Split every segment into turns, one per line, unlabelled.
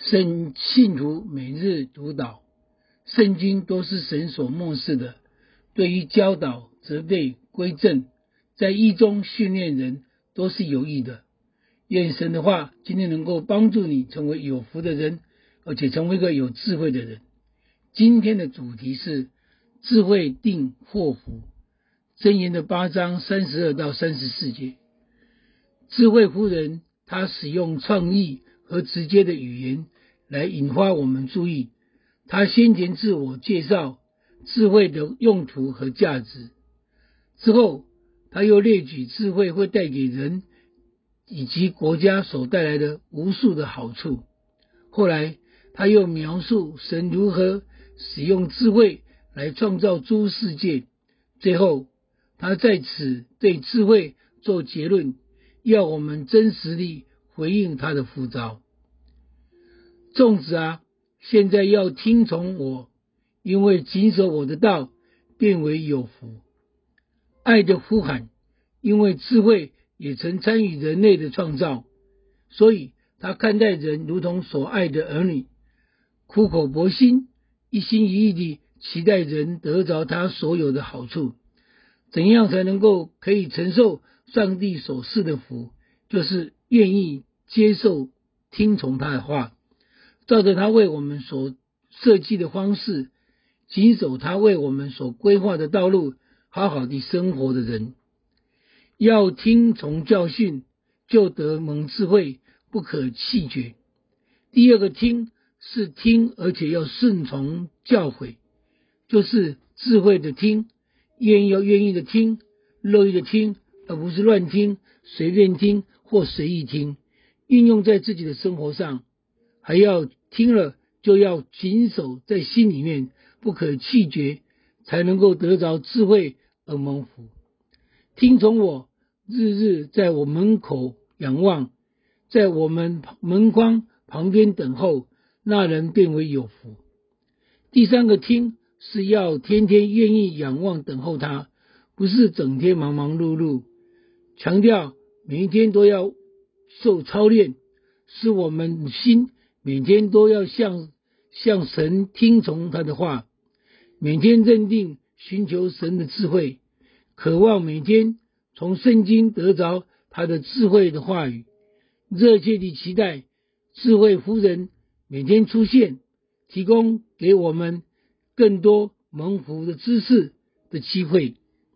信徒每日读祷，圣经都是神所默示的，对于教导、责备、归正，在义中训练人都是有益的。愿神的话今天能够帮助你成为有福的人，而且成为一个有智慧的人。今天的主题是智慧定祸福，箴言的8章32到34节。智慧夫人她使用创意和直接的语言来引发我们注意，她先前自我介绍智慧的用途和价值，之后她又列举智慧会带给人以及国家所带来的无数的好处。后来她又描述神如何使用智慧来创造诸世界，最后她在此对智慧做结论，要我们真实地回应他的呼召。众子啊，现在要听从我，因为谨守我的道，便为有福。爱的呼喊，因为智慧也曾参与人类的创造，所以他看待人如同所爱的儿女，苦口婆心，一心一意地期待人得着他所有的好处。怎样才能够可以承受上帝所赐的福？就是愿意接受听从他的话，照着他为我们所设计的方式，谨守他为我们所规划的道路，好好地生活的人。要听从教训，就得蒙智慧，不可弃绝。第二个听是听，而且要顺从教诲，就是智慧的听，愿意的听，乐意的听，而不是乱听、随便听或随意听，运用在自己的生活上。还要听了就要谨守在心里面，不可弃绝，才能够得着智慧而蒙福。听从我，日日在我门口仰望，在我们门框旁边等候，那人便为有福。第三个听是要天天愿意仰望等候他，不是整天忙忙碌碌。强调每一天都要受操练，使我们心每天都要向神听从他的话，每天认定寻求神的智慧，渴望每天从圣经得着他的智慧的话语，热切地期待智慧夫人每天出现，提供给我们更多蒙福的知识的机会。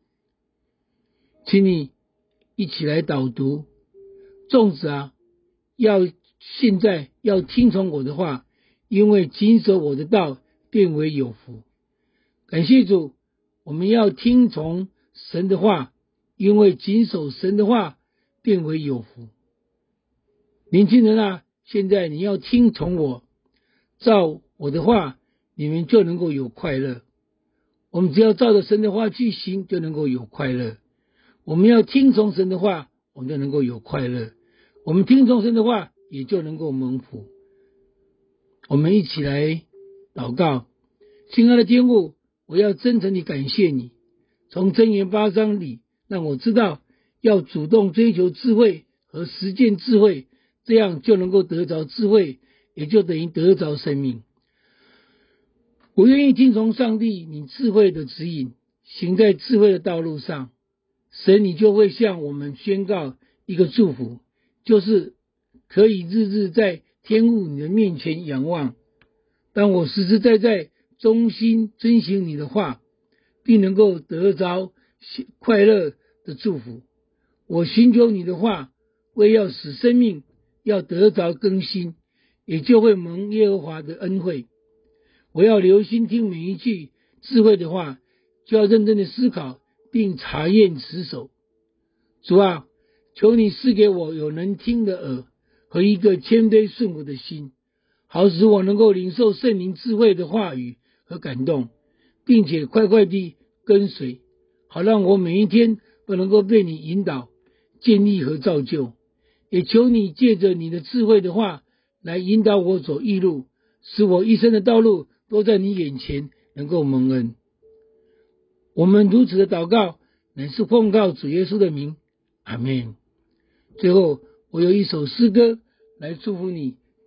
请你一起来导读。众子啊，现在要听从我的话，因为谨守我的道，便为有福。感谢主，我们要听从神的话，因为谨守神的话，便为有福。年轻人啊，现在你要听从我，照我的话，你们就能够有快乐。我们只要照着神的话去行，就能够有快乐。我们要听从神的话，我们就能够有快乐。我们听从神的话，也就能够蒙福。我们一起来祷告。亲爱的天父，我要真诚地感谢你，从箴言8章里让我知道要主动追求智慧和实践智慧，这样就能够得着智慧，也就等于得着生命。我愿意听从上帝你智慧的指引，行在智慧的道路上。神你就会向我们宣告一个祝福，就是可以日日在天父你的面前仰望。当我实实在在忠心遵行你的话，并能够得着快乐的祝福。我寻求你的话，为要使生命要得着更新，也就会蒙耶和华的恩惠。我要留心听每一句智慧的话，就要认真的思考并查验持守。主啊，求你赐给我有能听的耳和一个谦卑顺服的心，好使我能够领受圣灵智慧的话语和感动，并且快快地跟随，好让我每一天都能够被你引导、建立和造就。也求你借着你的智慧的话来引导我走义路，使我一生的道路都在你眼前能够蒙恩。我们如此的祷告，乃是奉告主耶稣的名，阿们。最后，我有一首诗歌来祝福你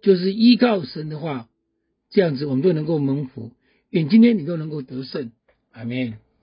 就是依靠神的话，这样子我们就能够蒙福。愿今天你都能够得胜，阿们。